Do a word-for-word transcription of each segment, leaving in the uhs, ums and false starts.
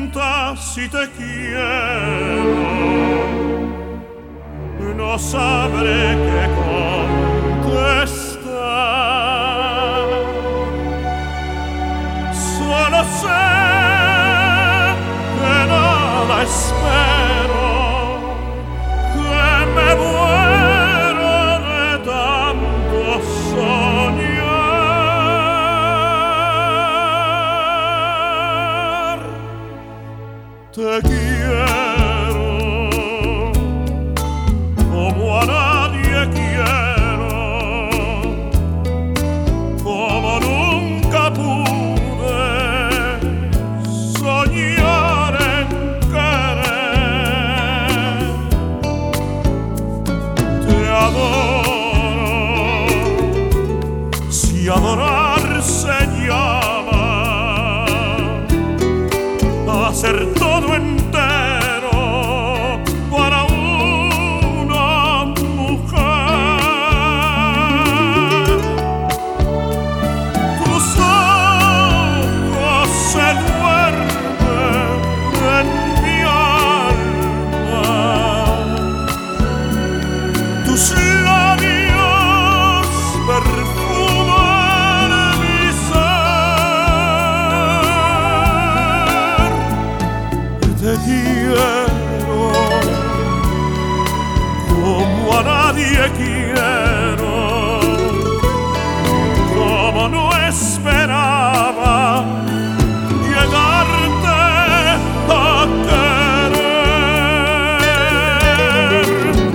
preguntas si te quiero, no sabré qué contestar. Solo sé que nada espero, que me muero de tanto soñar. Te quiero como a nadie quiero, como nunca pude soñar en querer. Te adoro, si adorar se llama a ser todo entero para una mujer. Tus ojos se duermen en mi alma, tus labios perfuman mi ser. Te quiero como a nadie quiero, como no esperaba llegarte a querer.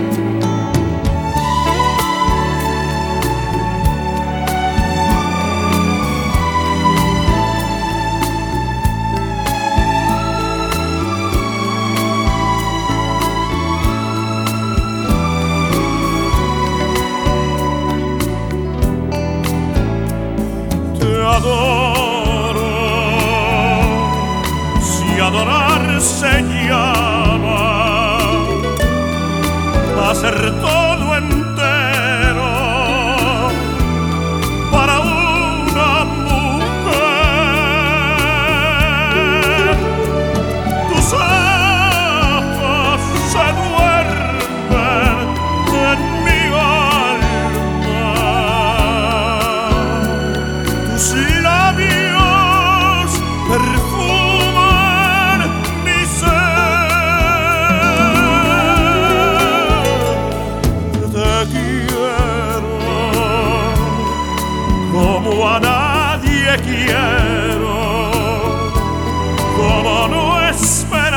Te adoro, si adorar se llama a ser todo entero para una mujer. Tus ojos se duermen en mi alma, tus labios perfuman mi ser. Te quiero como a nadie quiero, como no espero